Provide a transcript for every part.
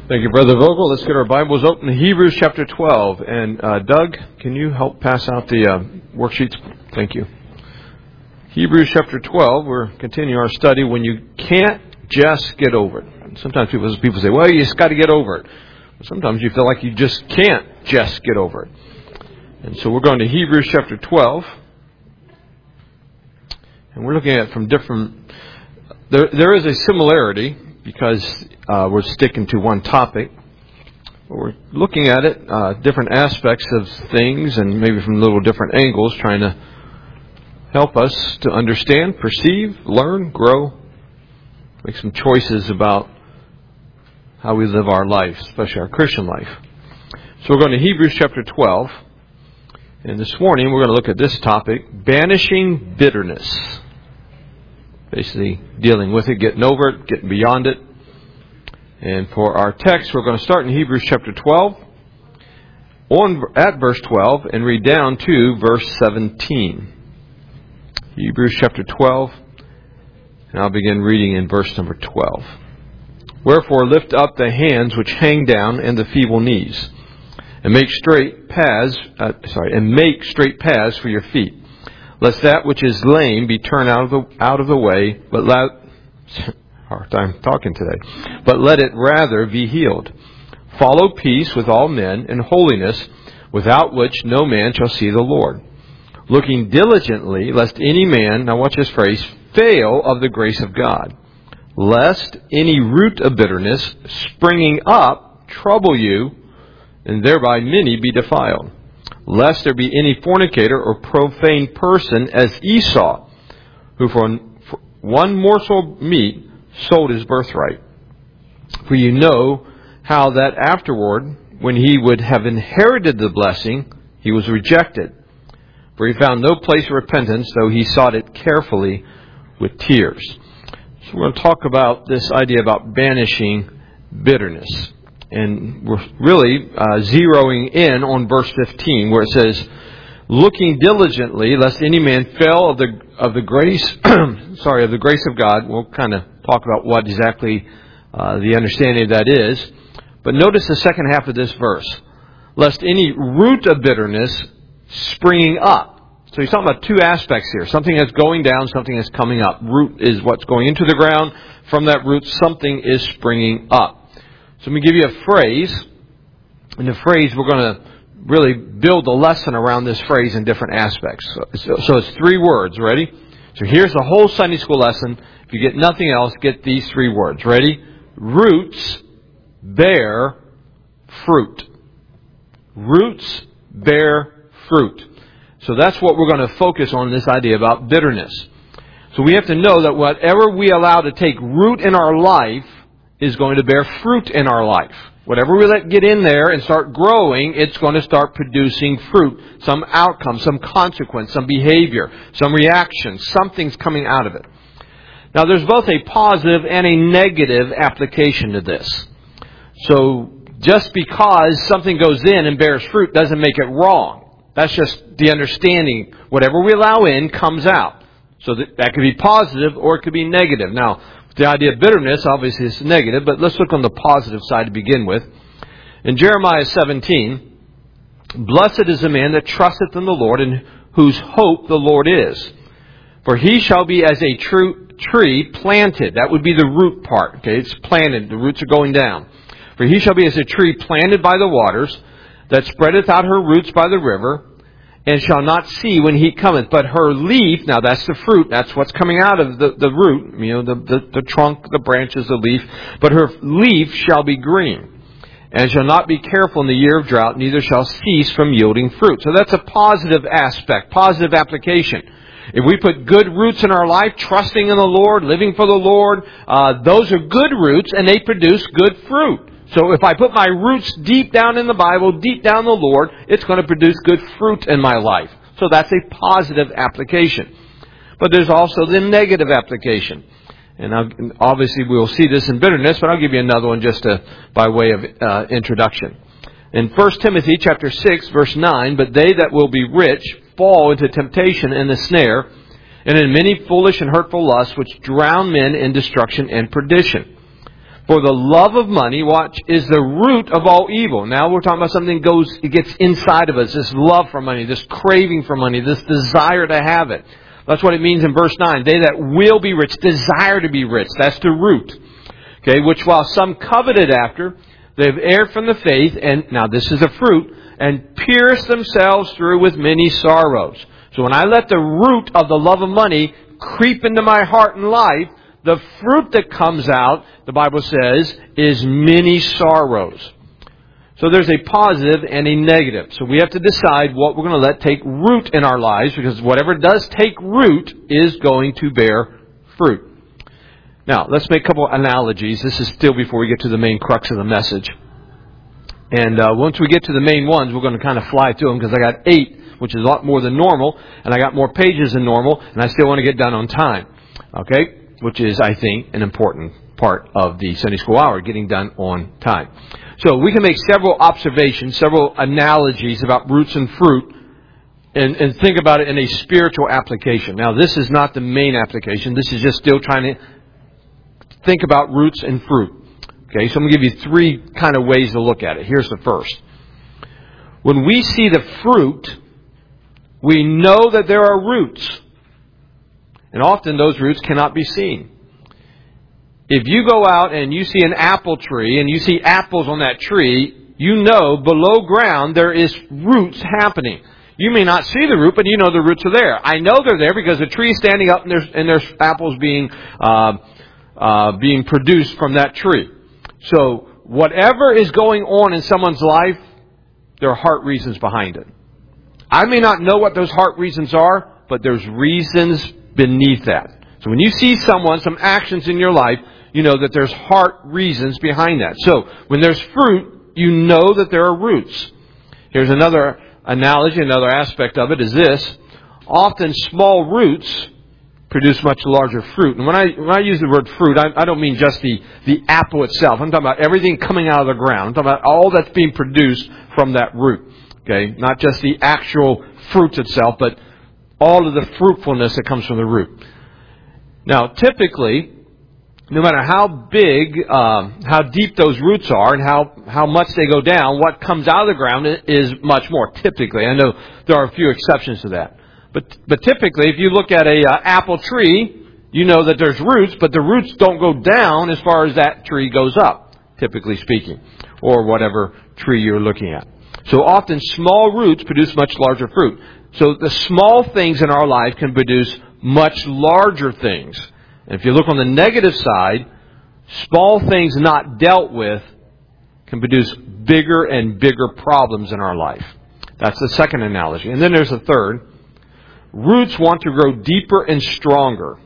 Thank you, Brother Vogel. Let's get our Bibles open to Hebrews chapter 12. And Doug, can you help pass out the worksheets? Thank you. Hebrews chapter 12, we're continuing our study when you can't just get over it. Sometimes people say, well, you just got to get over it. Sometimes you feel like you just can't just get over it. And so we're going to Hebrews chapter 12. And we're looking at it from different... There is a similarity because we're sticking to one topic. But we're looking at it, different aspects of things and maybe from little different angles, trying to help us to understand, perceive, learn, grow, make some choices about how we live our life, especially our Christian life. So we're going to Hebrews chapter 12. And this morning we're going to look at this topic, banishing bitterness. Basically dealing with it, getting over it, getting beyond it. And for our text, we're going to start in Hebrews chapter 12, at verse 12, and read down to verse 17. Hebrews chapter 12, and I'll begin reading in verse number 12. Wherefore lift up the hands which hang down and the feeble knees, and make straight paths for your feet. Lest that which is lame be turned out of the way, but hard time talking today. But let it rather be healed. Follow peace with all men and holiness, without which no man shall see the Lord. Looking diligently, lest any man, now watch this phrase, fail of the grace of God, lest any root of bitterness springing up trouble you, and thereby many be defiled. Lest there be any fornicator or profane person as Esau, who for one morsel of meat sold his birthright. For you know how that afterward, when he would have inherited the blessing, he was rejected. For he found no place of repentance, though he sought it carefully with tears. So we're going to talk about this idea about banishing bitterness. And we're really zeroing in on verse 15, where it says, looking diligently, lest any man fail of the grace, of the grace of God. We'll kind of talk about what exactly the understanding of that is. But notice the second half of this verse. Lest any root of bitterness springing up. So he's talking about two aspects here. Something that's going down, something that's coming up. Root is what's going into the ground. From that root, something is springing up. So let me give you a phrase. And the phrase, we're going to really build a lesson around this phrase in different aspects. So it's three words. Ready? So here's the whole Sunday school lesson. If you get nothing else, get these three words. Ready? Roots bear fruit. Roots bear fruit. So that's what we're going to focus on, this idea about bitterness. So we have to know that whatever we allow to take root in our life is going to bear fruit in our life. Whatever we let get in there and start growing, it's going to start producing fruit, some outcome, some consequence, some behavior, some reaction. Something's coming out of it. Now, there's both a positive and a negative application to this. So just because something goes in and bears fruit doesn't make it wrong. That's just the understanding. Whatever we allow in comes out. So that could be positive or it could be negative. Now, the idea of bitterness, obviously, is negative, but let's look on the positive side to begin with. In Jeremiah 17, blessed is the man that trusteth in the Lord, and whose hope the Lord is. For he shall be as a true tree planted. That would be the root part. Okay, it's planted. The roots are going down. For he shall be as a tree planted by the waters, that spreadeth out her roots by the river, and shall not see when heat cometh. But her leaf, now that's the fruit, that's what's coming out of the root, the trunk, the branches, the leaf. But her leaf shall be green, and shall not be careful in the year of drought, neither shall cease from yielding fruit. So that's a positive aspect, positive application. If we put good roots in our life, trusting in the Lord, living for the Lord, those are good roots, and they produce good fruit. So if I put my roots deep down in the Bible, deep down in the Lord, it's going to produce good fruit in my life. So that's a positive application. But there's also the negative application. And obviously we'll see this in bitterness, but I'll give you another one just by way of introduction. In 1 Timothy chapter 6, verse 9, but they that will be rich fall into temptation and the snare, and in many foolish and hurtful lusts, which drown men in destruction and perdition. For the love of money, watch, is the root of all evil. Now we're talking about something it gets inside of us. This love for money, this craving for money, this desire to have it. That's what it means in verse 9. They that will be rich, desire to be rich. That's the root. Okay, which while some coveted after, they've erred from the faith, and now this is a fruit, and pierced themselves through with many sorrows. So when I let the root of the love of money creep into my heart and life, the fruit that comes out, the Bible says, is many sorrows. So there's a positive and a negative. So we have to decide what we're going to let take root in our lives, because whatever does take root is going to bear fruit. Now, let's make a couple analogies. This is still before we get to the main crux of the message. And once we get to the main ones, we're going to kind of fly through them, because I got 8, which is a lot more than normal, and I got more pages than normal, and I still want to get done on time. Okay? Which is, I think, an important part of the Sunday School Hour, getting done on time. So we can make several observations, several analogies about roots and fruit, and think about it in a spiritual application. Now, this is not the main application. This is just still trying to think about roots and fruit. Okay, so I'm going to give you 3 kind of ways to look at it. Here's the first. When we see the fruit, we know that there are roots. And often those roots cannot be seen. If you go out and you see an apple tree and you see apples on that tree, you know below ground there is roots happening. You may not see the root, but you know the roots are there. I know they're there because the tree is standing up and there's apples being produced from that tree. So whatever is going on in someone's life, there are heart reasons behind it. I may not know what those heart reasons are, but there's reasons beneath that. So when you see some actions in your life, you know that there's heart reasons behind that. So when there's fruit, you know that there are roots. Here's another analogy, another aspect of it is this. Often small roots produce much larger fruit. And when I use the word fruit, I don't mean just the apple itself. I'm talking about everything coming out of the ground. I'm talking about all that's being produced from that root. Okay? Not just the actual fruit itself, but all of the fruitfulness that comes from the root. Now, typically, no matter how big, how deep those roots are and how much they go down, what comes out of the ground is much more, typically. I know there are a few exceptions to that. But typically, if you look at a apple tree, you know that there's roots, but the roots don't go down as far as that tree goes up, typically speaking, or whatever tree you're looking at. So often, small roots produce much larger fruit. So the small things in our life can produce much larger things. And if you look on the negative side, small things not dealt with can produce bigger and bigger problems in our life. That's the second analogy. And then there's a third. Roots want to grow deeper and stronger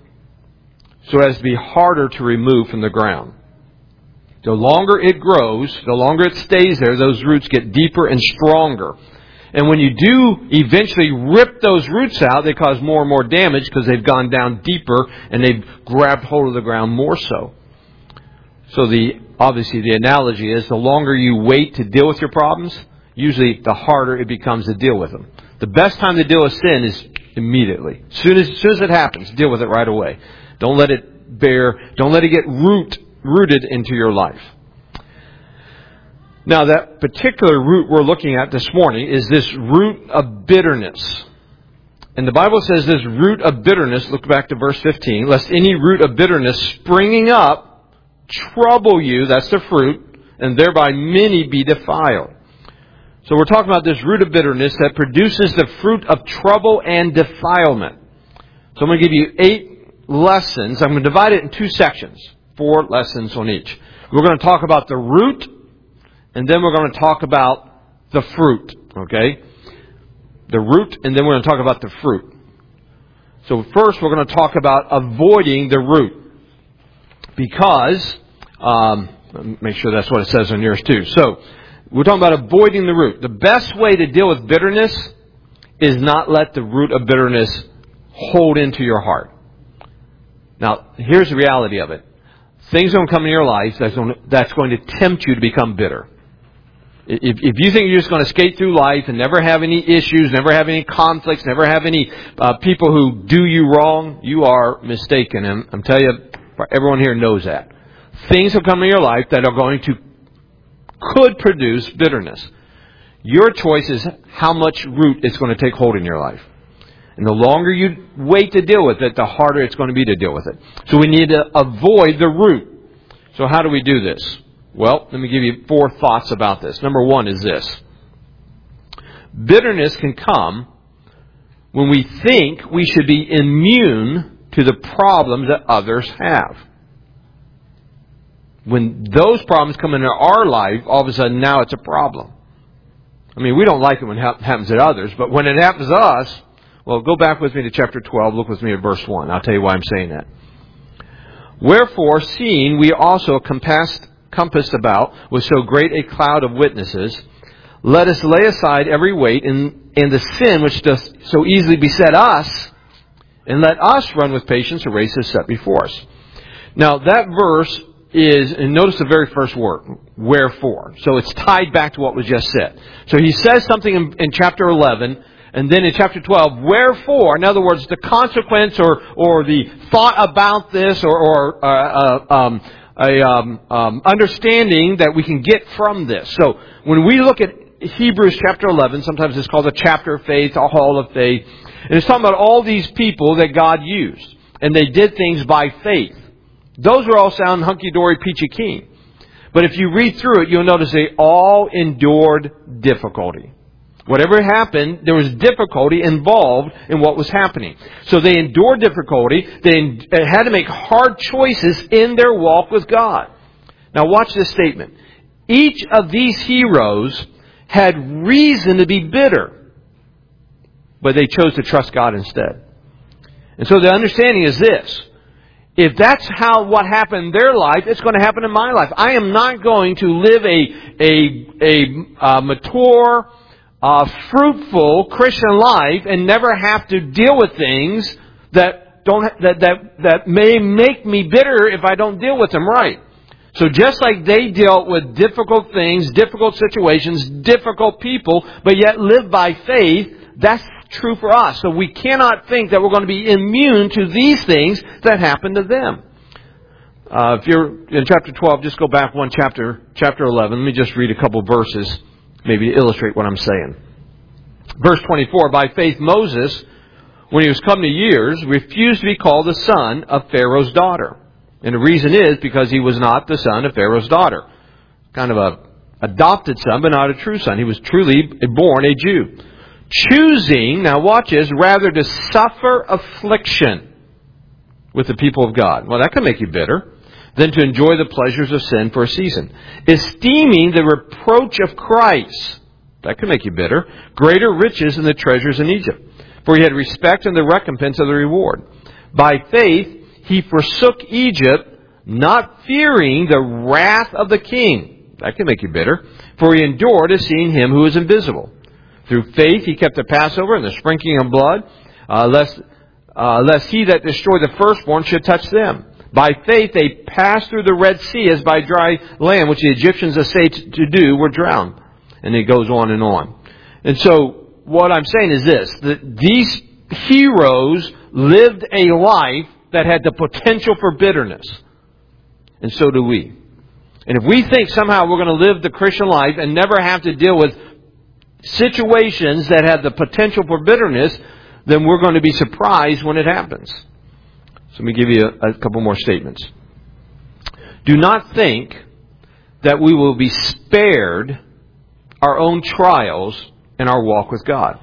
so as to be harder to remove from the ground. The longer it grows, the longer it stays there, those roots get deeper and stronger. And when you do eventually rip those roots out, they cause more and more damage because they've gone down deeper and they've grabbed hold of the ground more so. So obviously the analogy is the longer you wait to deal with your problems, usually the harder it becomes to deal with them. The best time to deal with sin is immediately. As soon as it happens, deal with it right away. Don't let it get rooted into your life. Now, that particular root we're looking at this morning is this root of bitterness. And the Bible says this root of bitterness, look back to verse 15, lest any root of bitterness springing up trouble you, that's the fruit, and thereby many be defiled. So we're talking about this root of bitterness that produces the fruit of trouble and defilement. So I'm going to give you 8 lessons. I'm going to divide it in 2 sections, 4 lessons on each. We're going to talk about the root, and then we're going to talk about the fruit, okay? The root, and then we're going to talk about the fruit. So first we're going to talk about avoiding the root. Because, make sure that's what it says on yours too. So, we're talking about avoiding the root. The best way to deal with bitterness is not let the root of bitterness hold into your heart. Now, here's the reality of it. Things don't come in your life that's going to tempt you to become bitter. If you think you're just going to skate through life and never have any issues, never have any conflicts, never have any people who do you wrong, you are mistaken. And I'm telling you, everyone here knows that. things will come in your life that are could produce bitterness. Your choice is how much root it's going to take hold in your life. And the longer you wait to deal with it, the harder it's going to be to deal with it. So we need to avoid the root. So how do we do this? Well, let me give you 4 thoughts about this. Number 1 is this. Bitterness can come when we think we should be immune to the problems that others have. When those problems come into our life, all of a sudden now it's a problem. I mean, we don't like it when it happens to others, but when it happens to us, well, go back with me to chapter 12. Look with me at verse 1. I'll tell you why I'm saying that. Wherefore, seeing we also compassed about with so great a cloud of witnesses, let us lay aside every weight and the sin which does so easily beset us, and let us run with patience a race that's set before us. Now, that verse is, and notice the very first word, wherefore. So it's tied back to what was just said. So he says something in chapter 11, and then in chapter 12, wherefore, in other words, the consequence or the thought about this or understanding that we can get from this. So when we look at Hebrews chapter 11, sometimes it's called a chapter of faith, a hall of faith, and it's talking about all these people that God used, and they did things by faith. Those are all sound hunky-dory, peachy keen. But if you read through it, you'll notice they all endured difficulty. Whatever happened, there was difficulty involved in what was happening. So they endured difficulty. They had to make hard choices in their walk with God. Now watch this statement. Each of these heroes had reason to be bitter, but they chose to trust God instead. And so the understanding is this. If that's what happened in their life, it's going to happen in my life. I am not going to live a mature, fruitful Christian life and never have to deal with things that may make me bitter if I don't deal with them right. So just like they dealt with difficult things, difficult situations, difficult people, but yet live by faith, that's true for us. So we cannot think that we're going to be immune to these things that happen to them. If you're in chapter 12, just go back one chapter 11. Let me just read a couple verses, maybe to illustrate what I'm saying. Verse 24, by faith Moses, when he was come to years, refused to be called the son of Pharaoh's daughter. And the reason is because he was not the son of Pharaoh's daughter. Kind of a adopted son, but not a true son. He was truly born a Jew. Choosing, now watch this, rather to suffer affliction with the people of God. Well, that can make you bitter. Than to enjoy the pleasures of sin for a season. Esteeming the reproach of Christ. That can make you bitter. Greater riches than the treasures in Egypt. For he had respect in the recompense of the reward. By faith, he forsook Egypt, not fearing the wrath of the king. That can make you bitter. For he endured as seeing him who is invisible. Through faith he kept the Passover and the sprinkling of blood, lest he that destroyed the firstborn should touch them. By faith they passed through the Red Sea as by dry land, which the Egyptians essayed to do, were drowned. And it goes on and on. And so what I'm saying is this, that these heroes lived a life that had the potential for bitterness. And so do we. And if we think somehow we're going to live the Christian life and never have to deal with situations that have the potential for bitterness, then we're going to be surprised when it happens. So let me give you a couple more statements. Do not think that we will be spared our own trials in our walk with God.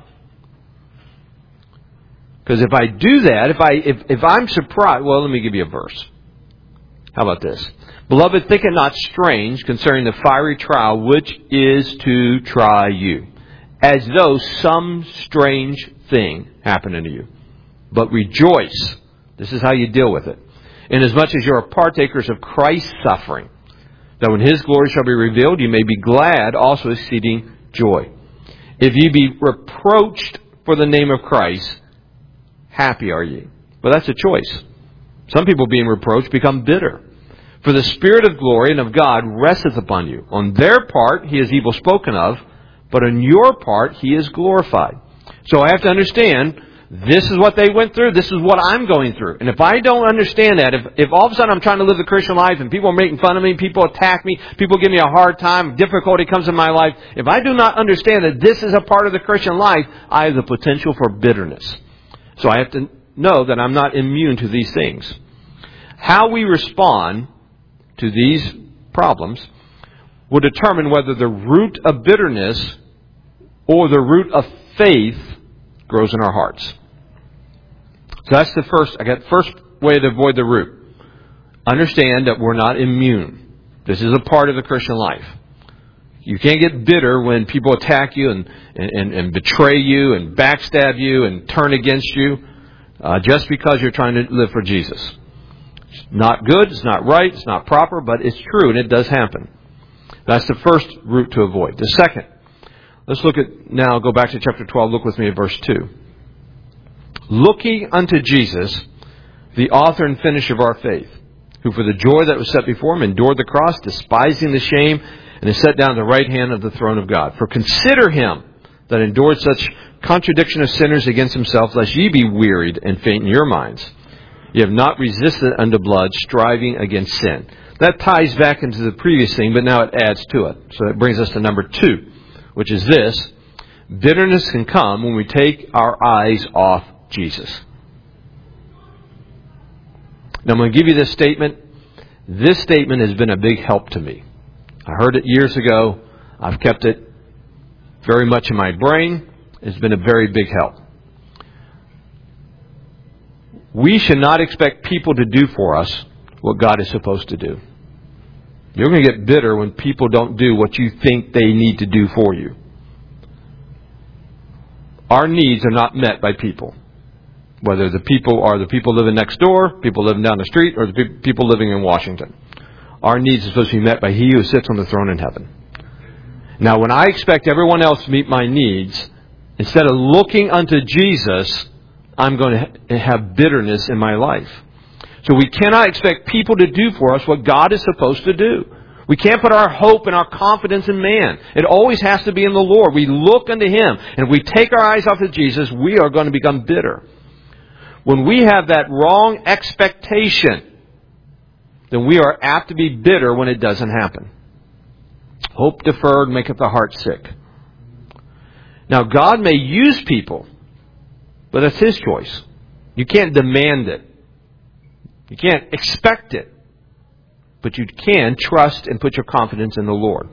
Because if I do that, if I'm surprised, well, let me give you a verse. How about this? Beloved, think it not strange concerning the fiery trial which is to try you, as though some strange thing happened unto you. But rejoice. This is how you deal with it. Inasmuch as you are partakers of Christ's suffering, that when His glory shall be revealed, you may be glad, also exceeding joy. If ye be reproached for the name of Christ, happy are ye. Well, that's a choice. Some people being reproached become bitter. For the Spirit of glory and of God resteth upon you. On their part, He is evil spoken of, but on your part, He is glorified. So I have to understand this is what they went through, this is what I'm going through. And if I don't understand that, if all of a sudden I'm trying to live the Christian life and people are making fun of me, people attack me, people give me a hard time, difficulty comes in my life, if I do not understand that this is a part of the Christian life, I have the potential for bitterness. So I have to know that I'm not immune to these things. How we respond to these problems will determine whether the root of bitterness or the root of faith grows in our hearts. So that's the first way to avoid the root. Understand that we're not immune. This is a part of the Christian life. You can't get bitter when people attack you and betray you and backstab you and turn against you just because you're trying to live for Jesus. It's not good, it's not right, it's not proper, but it's true and it does happen. That's the first root to avoid. The second, let's go back to chapter 12, look with me at verse 2. Looking unto Jesus, the author and finisher of our faith, who for the joy that was set before him endured the cross, despising the shame, and is set down at the right hand of the throne of God. For consider him that endured such contradiction of sinners against himself, lest ye be wearied and faint in your minds. Ye have not resisted unto blood, striving against sin. That ties back into the previous thing, but now it adds to it. So that brings us to number 2, which is this. Bitterness can come when we take our eyes off Jesus. Now I'm going to give you this statement. This statement has been a big help to me. I heard it years ago. I've kept it very much in my brain. It's been a very big help. We should not expect people to do for us what God is supposed to do. You're going to get bitter when people don't do what you think they need to do for you. Our needs are not met by people. Whether the people are the people living next door, people living down the street, or the people living in Washington. Our needs are supposed to be met by He who sits on the throne in heaven. Now, when I expect everyone else to meet my needs, instead of looking unto Jesus, I'm going to have bitterness in my life. So we cannot expect people to do for us what God is supposed to do. We can't put our hope and our confidence in man. It always has to be in the Lord. We look unto Him. And if we take our eyes off of Jesus, we are going to become bitter. When we have that wrong expectation, then we are apt to be bitter when it doesn't happen. Hope deferred maketh the heart sick. Now, God may use people, but that's His choice. You can't demand it. You can't expect it. But you can trust and put your confidence in the Lord.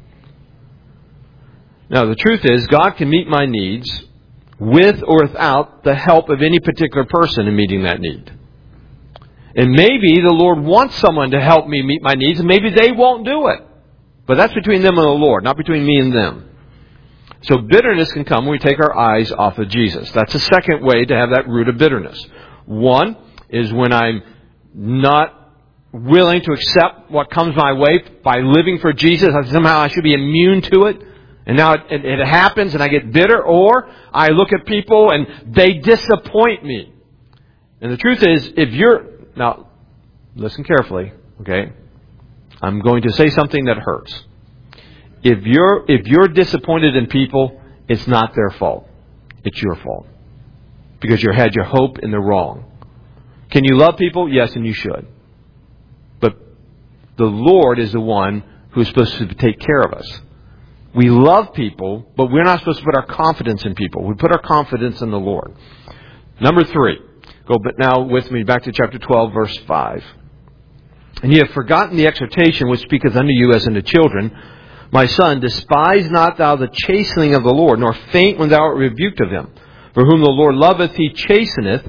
Now, the truth is, God can meet my needs with or without the help of any particular person in meeting that need. And maybe the Lord wants someone to help me meet my needs, and maybe they won't do it. But that's between them and the Lord, not between me and them. So bitterness can come when we take our eyes off of Jesus. That's the second way to have that root of bitterness. One is when I'm not willing to accept what comes my way by living for Jesus. Somehow I should be immune to it. And now it happens and I get bitter. Or I look at people and they disappoint me. And the truth is, now, listen carefully, okay? I'm going to say something that hurts. If you're disappointed in people, it's not their fault. It's your fault. Because you had your hope in the wrong. Can you love people? Yes, and you should. But the Lord is the one who is supposed to take care of us. We love people, but we're not supposed to put our confidence in people. We put our confidence in the Lord. Number 3. Go now with me back to chapter 12, verse 5. And ye have forgotten the exhortation which speaketh unto you as unto children. My son, despise not thou the chastening of the Lord, nor faint when thou art rebuked of him. For whom the Lord loveth, He chasteneth,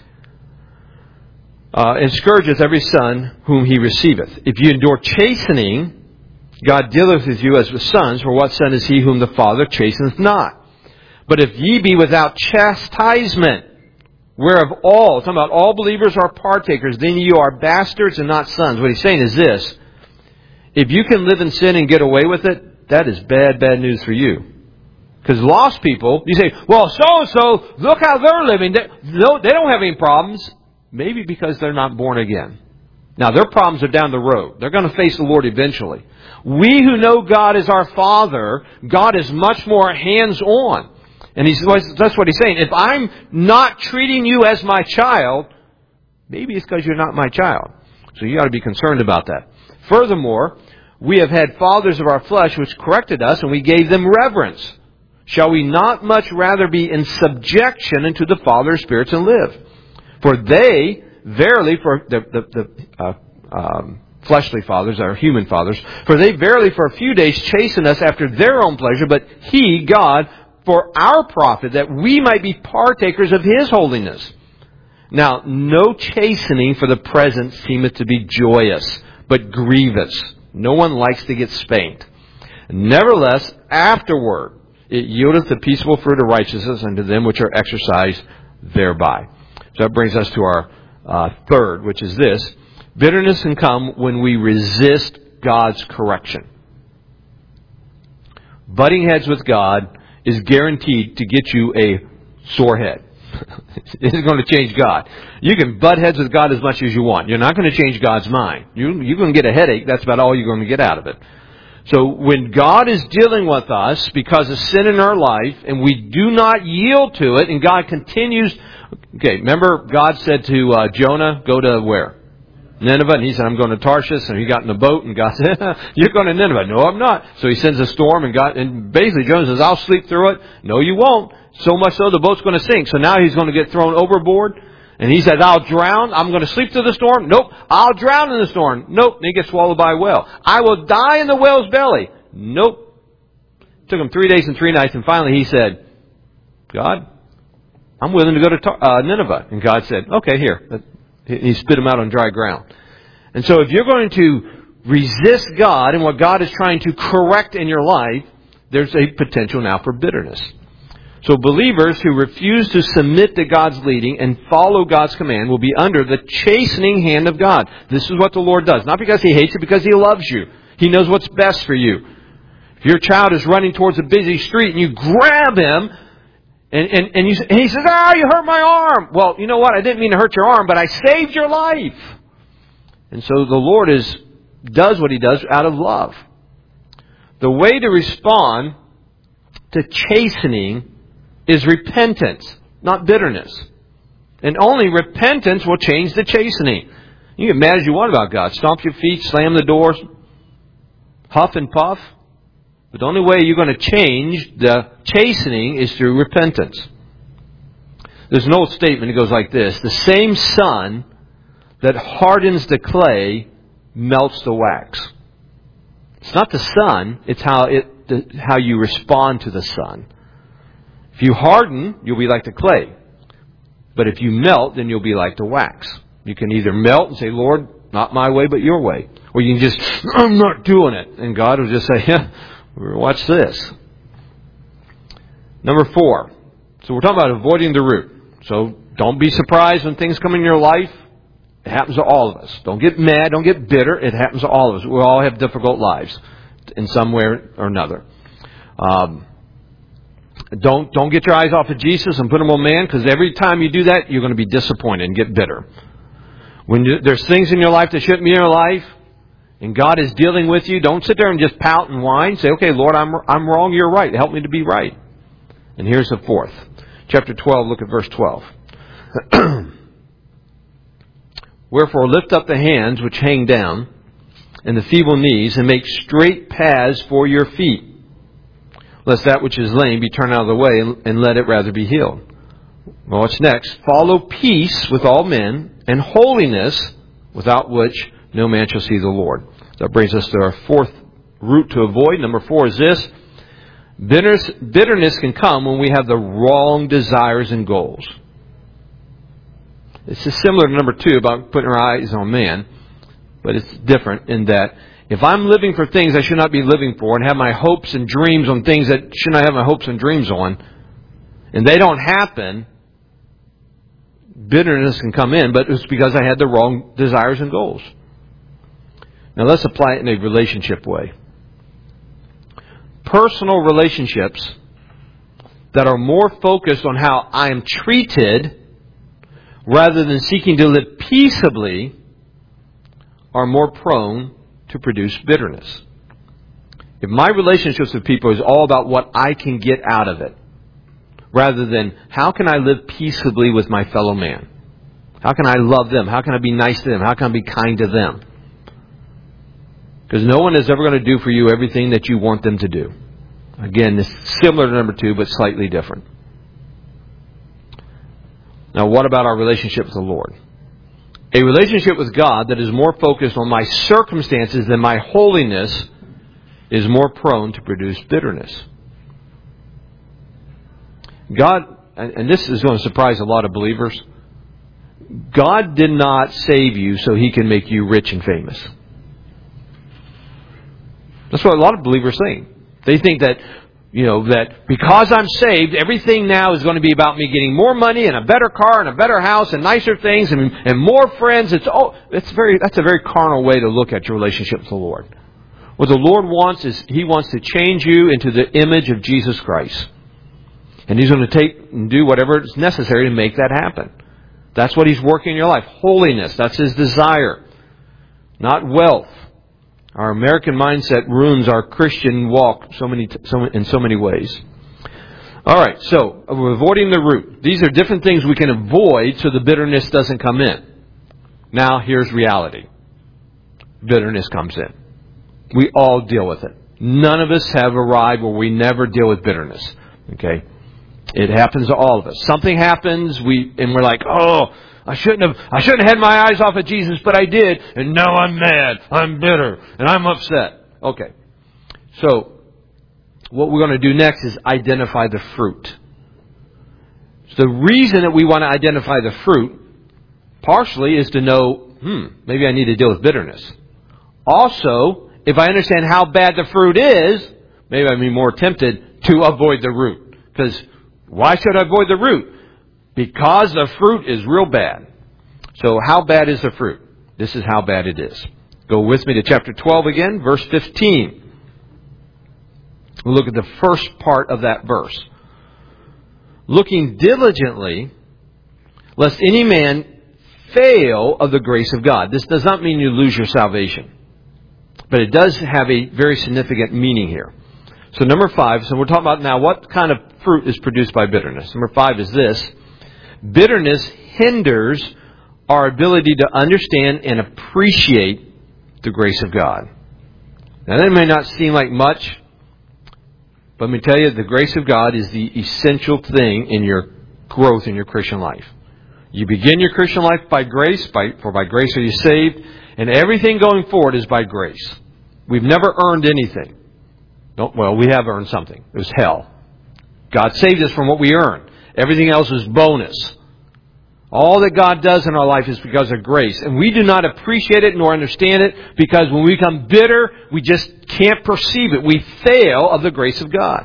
and scourgeth every son whom He receiveth. If ye endure chastening, God dealeth with you as with sons, for what son is he whom the Father chasteneth not? But if ye be without chastisement, whereof talking about all believers are partakers, then you are bastards and not sons. What he's saying is this: if you can live in sin and get away with it, that is bad news for you. Because lost people, you say, well, so-and-so, look how they're living. They don't have any problems. Maybe because they're not born again. Now, their problems are down the road. They're going to face the Lord eventually. We who know God as our Father, God is much more hands-on. And that's what he's saying. If I'm not treating you as my child, maybe it's because you're not my child. So you ought to be concerned about that. Furthermore, we have had fathers of our flesh which corrected us, and we gave them reverence. Shall we not much rather be in subjection unto the Father of spirits and live? For they, verily, for the fleshly fathers, our human fathers, for they verily for a few days chasten us after their own pleasure, but He, God, for our profit, that we might be partakers of His holiness. Now, no chastening for the present seemeth to be joyous, but grievous. No one likes to get spanked. Nevertheless, afterward, it yieldeth the peaceable fruit of righteousness unto them which are exercised thereby. So that brings us to our third, which is this. Bitterness can come when we resist God's correction. Butting heads with God is guaranteed to get you a sore head. It isn't going to change God. You can butt heads with God as much as you want. You're not going to change God's mind. You're going to get a headache. That's about all you're going to get out of it. So when God is dealing with us because of sin in our life, and we do not yield to it, and God continues... Okay, remember God said to Jonah, go to where? Nineveh. And he said, I'm going to Tarshish. And he got in the boat, and God said, you're going to Nineveh. No, I'm not. So he sends a storm, and basically Jonah says, I'll sleep through it. No, you won't. So much so the boat's going to sink. So now he's going to get thrown overboard. And he says, I'll drown. I'm going to sleep through the storm. Nope. I'll drown in the storm. Nope. And he gets swallowed by a whale. I will die in the whale's belly. Nope. Took him 3 days and 3 nights. And finally he said, God, I'm willing to go to Nineveh. And God said, okay, here. He spit him out on dry ground. And so if you're going to resist God and what God is trying to correct in your life, there's a potential now for bitterness. So believers who refuse to submit to God's leading and follow God's command will be under the chastening hand of God. This is what the Lord does. Not because He hates you, because He loves you. He knows what's best for you. If your child is running towards a busy street and you grab him and he says, you hurt my arm. Well, you know what? I didn't mean to hurt your arm, but I saved your life. And so the Lord does what He does out of love. The way to respond to chastening is repentance, not bitterness. And only repentance will change the chastening. You can get mad as you want about God. Stomp your feet, slam the doors, huff and puff. But the only way you're going to change the chastening is through repentance. There's an old statement that goes like this. The same sun that hardens the clay melts the wax. It's not the sun, it's how you respond to the sun. If you harden, you'll be like the clay. But if you melt, then you'll be like the wax. You can either melt and say, Lord, not my way, but your way. Or you can just, I'm not doing it. And God will just say, watch this. Number 4. So we're talking about avoiding the root. So don't be surprised when things come in your life. It happens to all of us. Don't get mad. Don't get bitter. It happens to all of us. We all have difficult lives in some way or another. Don't get your eyes off of Jesus and put them on man, because every time you do that, you're going to be disappointed and get bitter. When there's things in your life that shouldn't be in your life, and God is dealing with you, don't sit there and just pout and whine. Say, okay, Lord, I'm wrong. You're right. Help me to be right. And here's the 4th. Chapter 12, look at verse 12. Wherefore lift up the hands which hang down, and the feeble knees, and make straight paths for your feet, lest that which is lame be turned out of the way, and let it rather be healed. Well, what's next? Follow peace with all men, and holiness, without which no man shall see the Lord. That brings us to our 4th root to avoid. Number 4 is this. Bitterness can come when we have the wrong desires and goals. This is similar to number 2 about putting our eyes on man, but it's different in that if I'm living for things I should not be living for and have my hopes and dreams on things that should not have my hopes and dreams on, and they don't happen, bitterness can come in, but it's because I had the wrong desires and goals. Now let's apply it in a relationship way. Personal relationships that are more focused on how I am treated rather than seeking to live peaceably are more prone to produce bitterness. If my relationships with people is all about what I can get out of it, rather than how can I live peaceably with my fellow man? How can I love them? How can I be nice to them? How can I be kind to them? Because no one is ever going to do for you everything that you want them to do. Again, it's similar to number 2, but slightly different. Now, what about our relationship with the Lord? A relationship with God that is more focused on my circumstances than my holiness is more prone to produce bitterness. God, and this is going to surprise a lot of believers, God did not save you so He can make you rich and famous. That's what a lot of believers think. They think that, that because I'm saved, everything now is going to be about me getting more money and a better car and a better house and nicer things and more friends. That's a very carnal way to look at your relationship with the Lord. What the Lord wants is He wants to change you into the image of Jesus Christ. And He's going to take and do whatever is necessary to make that happen. That's what He's working in your life. Holiness, that's His desire. Not wealth. Our American mindset ruins our Christian walk in so many ways. All right, so we're avoiding the root. These are different things we can avoid so the bitterness doesn't come in. Now, here's reality. Bitterness comes in. We all deal with it. None of us have arrived where we never deal with bitterness. Okay? It happens to all of us. Something happens, and we're like, I shouldn't have had my eyes off of Jesus, but I did, and now I'm mad, I'm bitter, and I'm upset. Okay. So, what we're going to do next is identify the fruit. So the reason that we want to identify the fruit, partially, is to know, maybe I need to deal with bitterness. Also, if I understand how bad the fruit is, maybe I'd be more tempted to avoid the root. Because why should I avoid the root? Because the fruit is real bad. So how bad is the fruit? This is how bad it is. Go with me to chapter 12 again, verse 15. We'll look at the first part of that verse. Looking diligently, lest any man fail of the grace of God. This does not mean you lose your salvation. But it does have a very significant meaning here. So number 5, so we're talking about now what kind of fruit is produced by bitterness. Number 5 is this. Bitterness hinders our ability to understand and appreciate the grace of God. Now that may not seem like much, but let me tell you, the grace of God is the essential thing in your growth in your Christian life. You begin your Christian life by grace, for by grace are you saved, and everything going forward is by grace. We've never earned anything. Well, we have earned something. It was hell. God saved us from what we earned. Everything else is bonus. All that God does in our life is because of grace. And we do not appreciate it nor understand it because when we become bitter, we just can't perceive it. We fail of the grace of God.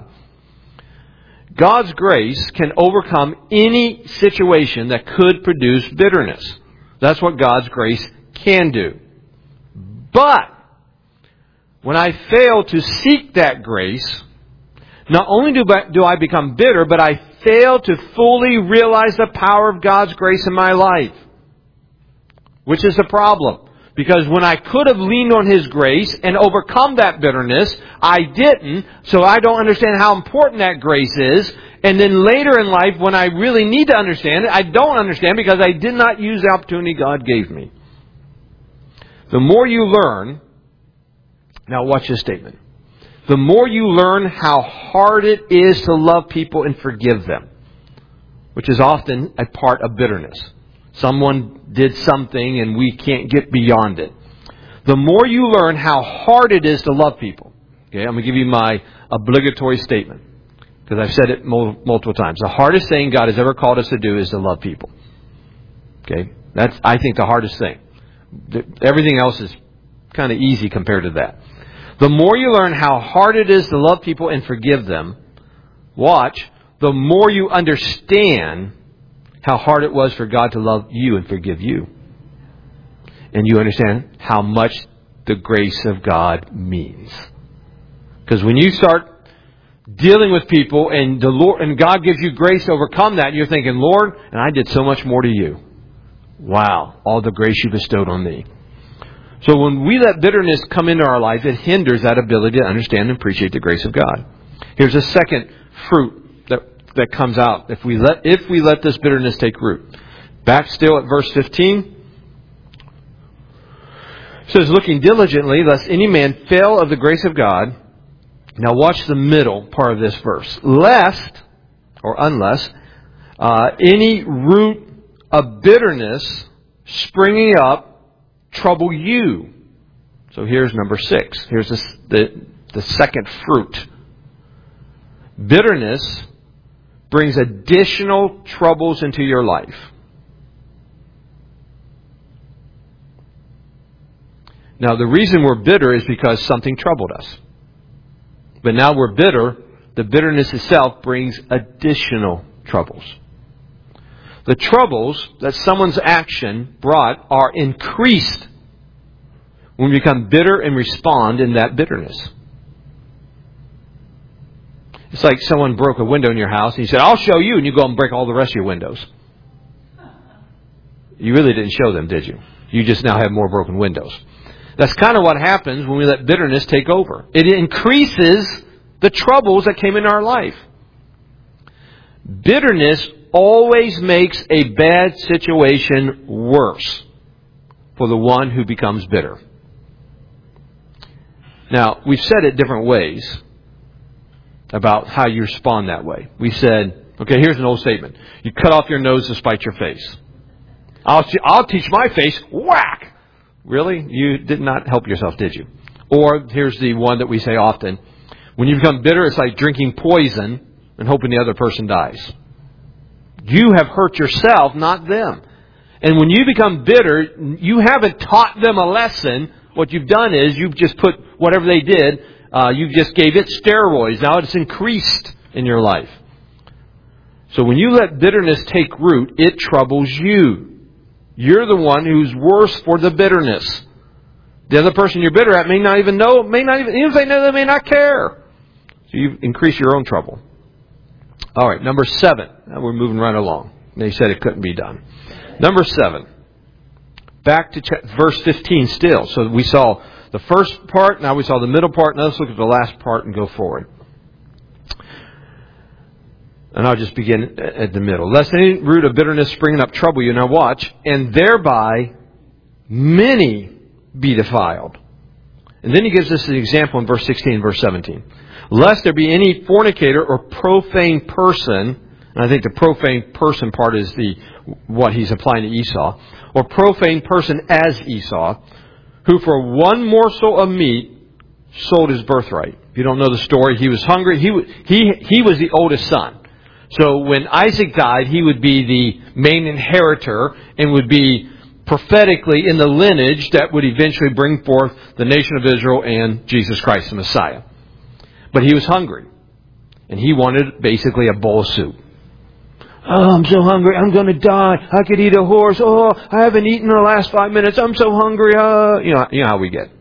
God's grace can overcome any situation that could produce bitterness. That's what God's grace can do. But when I fail to seek that grace, not only do I become bitter, but I fail to fully realize the power of God's grace in my life. Which is a problem. Because when I could have leaned on His grace and overcome that bitterness, I didn't, so I don't understand how important that grace is. And then later in life, when I really need to understand it, I don't understand because I did not use the opportunity God gave me. The more you learn, now watch this statement. The more you learn how hard it is to love people and forgive them, which is often a part of bitterness. Someone did something and we can't get beyond it. The more you learn how hard it is to love people. Okay, I'm going to give you my obligatory statement because I've said it multiple times. The hardest thing God has ever called us to do is to love people. Okay, that's, I think, the hardest thing. Everything else is kind of easy compared to that. The more you learn how hard it is to love people and forgive them, watch, the more you understand how hard it was for God to love you and forgive you. And you understand how much the grace of God means. Because when you start dealing with people and the Lord and God gives you grace to overcome that, you're thinking, Lord, and I did so much more to you. Wow, all the grace you bestowed on me. So when we let bitterness come into our life, it hinders that ability to understand and appreciate the grace of God. Here's a second fruit that comes out if we let this bitterness take root. Back still at verse 15. It says, looking diligently, lest any man fail of the grace of God. Now watch the middle part of this verse. Lest, or unless, any root of bitterness springing up trouble you. So here's number 6. Here's the second fruit. Bitterness brings additional troubles into your life. Now, the reason we're bitter is because something troubled us. But now we're bitter. The bitterness itself brings additional troubles. The troubles that someone's action brought are increased when we become bitter and respond in that bitterness. It's like someone broke a window in your house and you said, I'll show you, and you go and break all the rest of your windows. You really didn't show them, did you? You just now have more broken windows. That's kind of what happens when we let bitterness take over. It increases the troubles that came into our life. Bitterness always makes a bad situation worse for the one who becomes bitter. Now, we've said it different ways about how you respond that way. We said, okay, here's an old statement. You cut off your nose to spite your face. I'll teach my face, whack! Really? You did not help yourself, did you? Or here's the one that we say often. When you become bitter, it's like drinking poison and hoping the other person dies. You have hurt yourself, not them. And when you become bitter, you haven't taught them a lesson. What you've done is you've just put whatever they did, you just gave it steroids. Now it's increased in your life. So when you let bitterness take root, it troubles you. You're the one who's worse for the bitterness. The other person you're bitter at may not even know, even if they know, they may not care. So you increase your own trouble. All right, number 7. Now we're moving right along. They said it couldn't be done. Number 7. Back to verse 15 still. So we saw the first part, now we saw the middle part. Now let's look at the last part and go forward. And I'll just begin at the middle. Lest any root of bitterness springing up trouble you. Now watch. And thereby many be defiled. And then he gives us an example in verse 16 and verse 17. Lest there be any fornicator or profane person. And I think the profane person part is what he's applying to Esau. Or profane person as Esau. Who for one morsel of meat sold his birthright. If you don't know the story, he was hungry. He was the oldest son. So when Isaac died, he would be the main inheritor and would be prophetically in the lineage that would eventually bring forth the nation of Israel and Jesus Christ, the Messiah. But he was hungry. And he wanted basically a bowl of soup. Oh, I'm so hungry. I'm going to die. I could eat a horse. Oh, I haven't eaten in the last 5 minutes. I'm so hungry. You know how we get.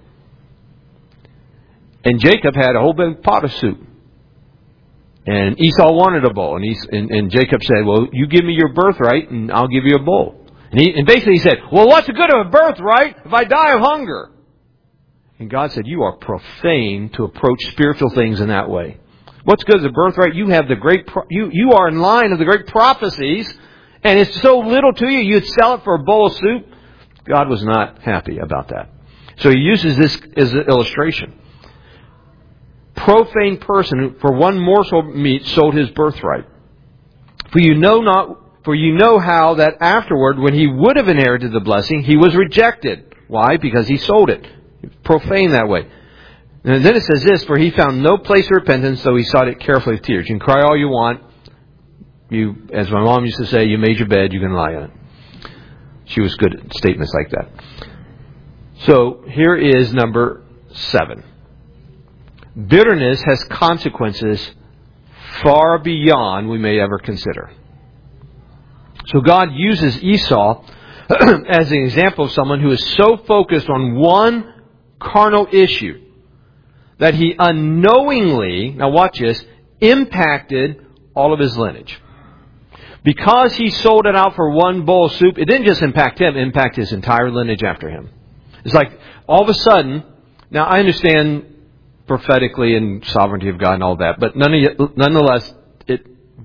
And Jacob had a whole big pot of soup. And Esau wanted a bowl. And Jacob said, well, you give me your birthright and I'll give you a bowl. And basically he said, well, what's the good of a birthright if I die of hunger? And God said, you are profane to approach spiritual things in that way. What's good as a birthright? You have you are in line of the great prophecies, and it's so little to you, you'd sell it for a bowl of soup. God was not happy about that. So he uses this as an illustration. Profane person for one morsel of meat sold his birthright. For you know how that afterward, when he would have inherited the blessing, he was rejected. Why? Because he sold it. Profane that way. And then it says this, for he found no place of repentance, though he sought it carefully with tears. You can cry all you want. You, as my mom used to say, you made your bed, you can lie on it. She was good at statements like that. So here is number 7. Bitterness has consequences far beyond we may ever consider. So God uses Esau as an example of someone who is so focused on one carnal issue that he unknowingly, now watch this, impacted all of his lineage. Because he sold it out for one bowl of soup, it didn't just impact him, it impacted his entire lineage after him. It's like all of a sudden, now I understand prophetically and sovereignty of God and all that, but nonetheless,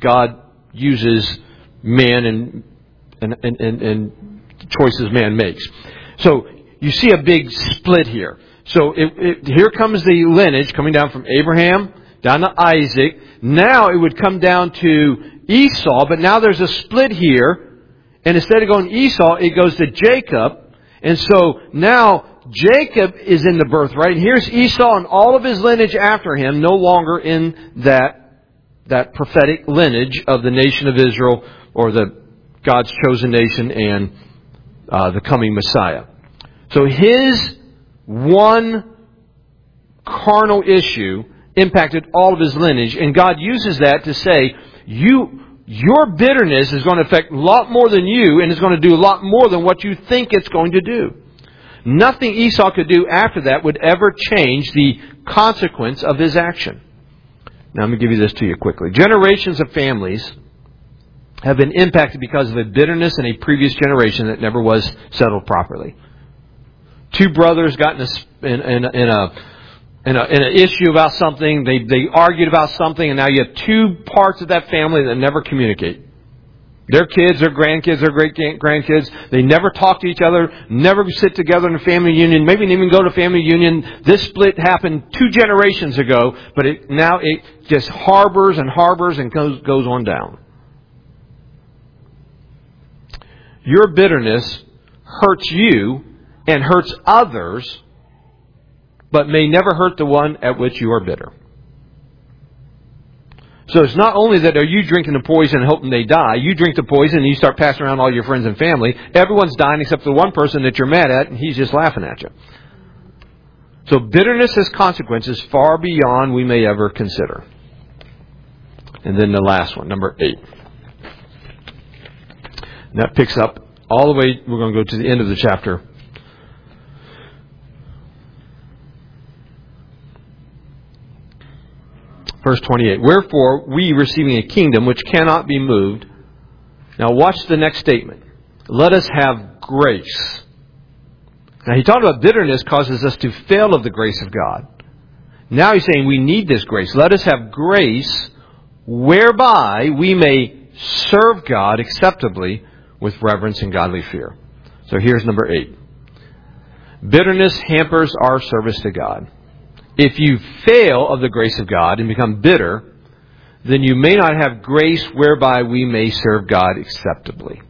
God uses man and choices man makes. So you see a big split here. So here comes the lineage coming down from Abraham down to Isaac. Now it would come down to Esau, but now there's a split here. And instead of going Esau, it goes to Jacob. And so now Jacob is in the birthright. And here's Esau and all of his lineage after him, no longer in that prophetic lineage of the nation of Israel or the God's chosen nation and the coming Messiah. So his one carnal issue impacted all of his lineage, and God uses that to say, your bitterness is going to affect a lot more than you, and it's going to do a lot more than what you think it's going to do. Nothing Esau could do after that would ever change the consequence of his action. Now, let me give you this to you quickly. Generations of families have been impacted because of a bitterness in a previous generation that never was settled properly. Two brothers got in an issue about something. They argued about something, and now you have two parts of that family that never communicate. Their kids, their grandkids, their great-grandkids, they never talk to each other, never sit together in a family union, maybe didn't even go to family union. This split happened 2 generations ago, but now it just harbors and goes on down. Your bitterness hurts you and hurts others, but may never hurt the one at which you are bitter. So it's not only that are you drinking the poison and hoping they die, you drink the poison and you start passing around all your friends and family. Everyone's dying except the one person that you're mad at, and he's just laughing at you. So bitterness has consequences far beyond we may ever consider. And then the last one, number 8. And that picks up all the way, we're going to go to the end of the chapter. Verse 28, wherefore we, receiving a kingdom which cannot be moved. Now watch the next statement. Let us have grace. Now he talked about bitterness causes us to fail of the grace of God. Now he's saying we need this grace. Let us have grace whereby we may serve God acceptably with reverence and godly fear. So here's number 8. Bitterness hampers our service to God. If you fail of the grace of God and become bitter, then you may not have grace whereby we may serve God acceptably.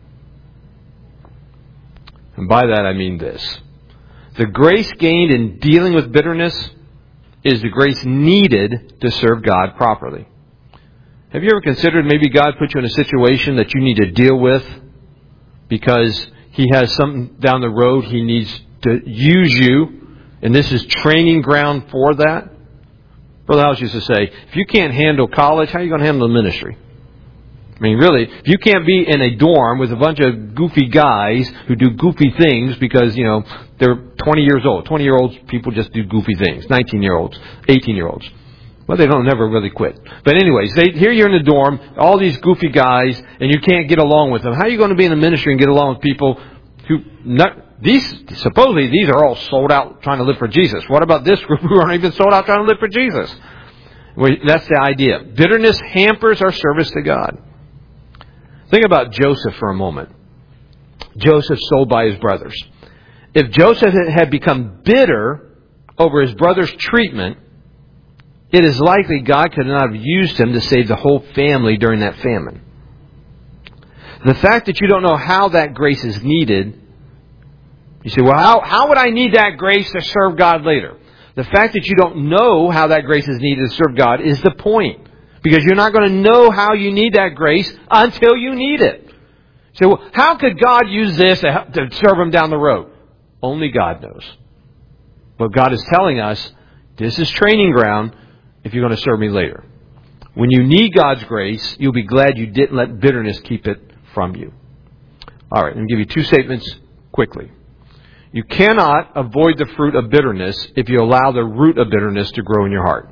And by that I mean this. The grace gained in dealing with bitterness is the grace needed to serve God properly. Have you ever considered maybe God put you in a situation that you need to deal with because He has something down the road He needs to use you? And this is training ground for that. Brother House used to say, if you can't handle college, how are you going to handle the ministry? I mean, really, if you can't be in a dorm with a bunch of goofy guys who do goofy things because, they're 20 years old. 20-year-olds, people just do goofy things. 19-year-olds, 18-year-olds. Well, they don't never really quit. But anyways, here you're in the dorm, all these goofy guys, and you can't get along with them. How are you going to be in the ministry and get along with people who... Supposedly these are all sold out trying to live for Jesus. What about this group who aren't even sold out trying to live for Jesus? Well, that's the idea. Bitterness hampers our service to God. Think about Joseph for a moment. Joseph sold by his brothers. If Joseph had become bitter over his brother's treatment, it is likely God could not have used him to save the whole family during that famine. The fact that you don't know how that grace is needed, you say, well, how would I need that grace to serve God later? The fact that you don't know how that grace is needed to serve God is the point. Because you're not going to know how you need that grace until you need it. You say, well, how could God use this to serve Him down the road? Only God knows. But God is telling us, this is training ground if you're going to serve me later. When you need God's grace, you'll be glad you didn't let bitterness keep it from you. All right, let me give you 2 statements quickly. You cannot avoid the fruit of bitterness if you allow the root of bitterness to grow in your heart.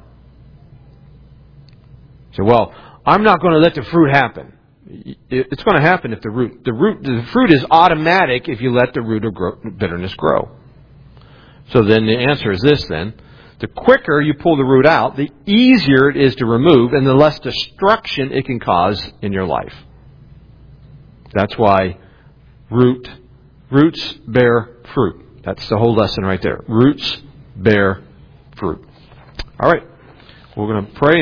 So, well, I'm not going to let the fruit happen. It's going to happen if the fruit is automatic if you let the root of bitterness grow. So then the answer is this then. The quicker you pull the root out, the easier it is to remove and the less destruction it can cause in your life. That's why roots bear fruit. That's the whole lesson right there. Roots bear fruit. All right. We're going to pray.